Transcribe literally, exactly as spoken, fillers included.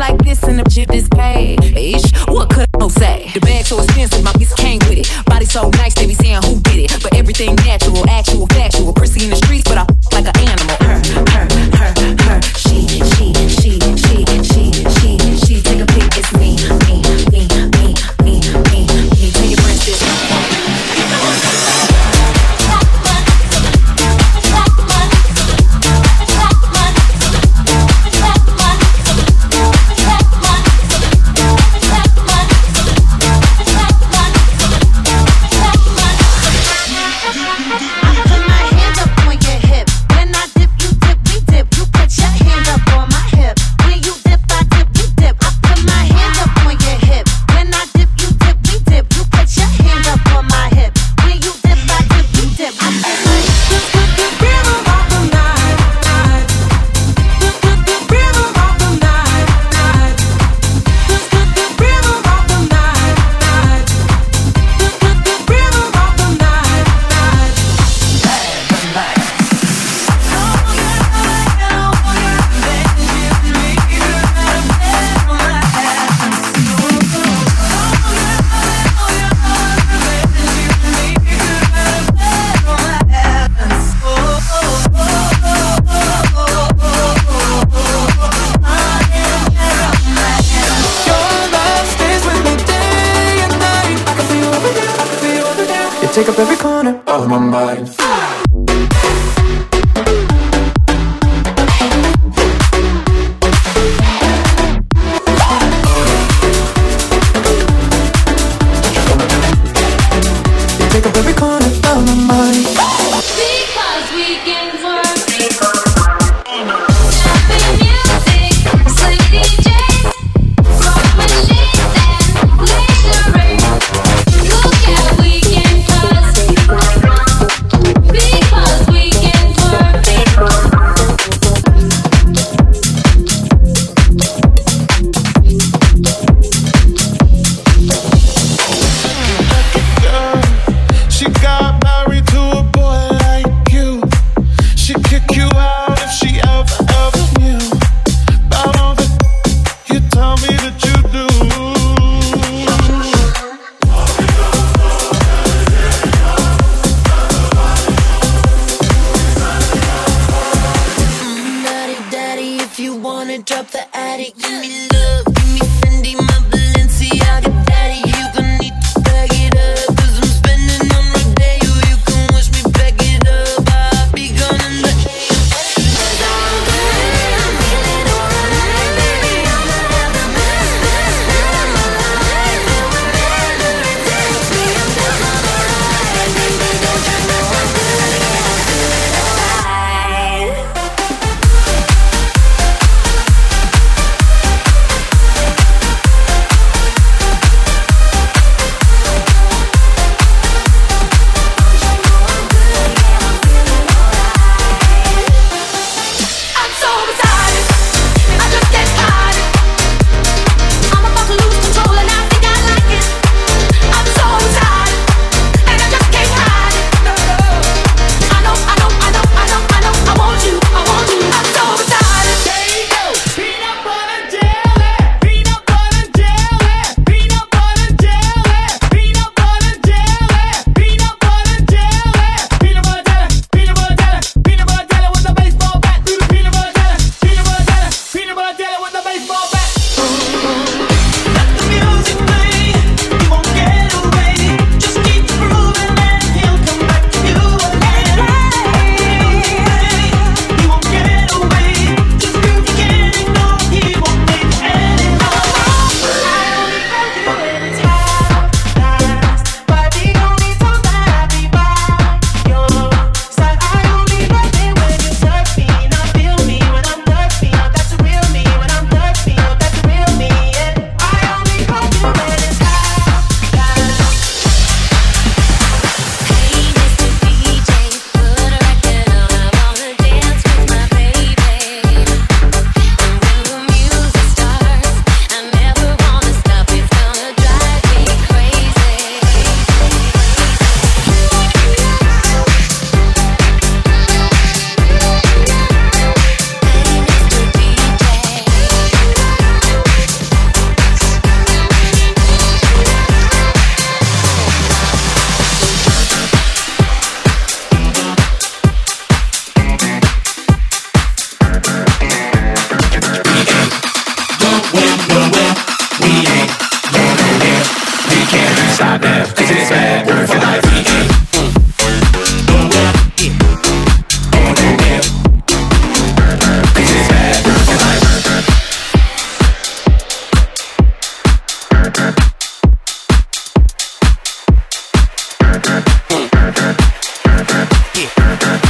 like this and the shit is paid. Ish, what could I say? The bag so expensive, my piece came with it. Body so nice, they be saying who did it. But everything natural, actual, factual. Prissy in the streets, but I like an animal. Her, her, her, her. She, she, she, she, she, she, she. Take a pic, it's me, me, me, me, me, me, me. Take your princess. Take up every corner of my mind. You take up every corner of my mind. Because weekends work. Shopping music, slick D Js, rock machines and lingerie. Look at weekend plus. Because weekends work. She got married to a boy like you. She'd kick you out if she ever, ever knew about all the you tell me that you do. Mm, daddy, daddy, if you wanna drop the attic, give me love, give me Fendi, my Balenciaga, daddy. You gon' need to bag it up, 'cause I'm spending on Rodeo. You can wish me back it up, I'll be gone in the yeah.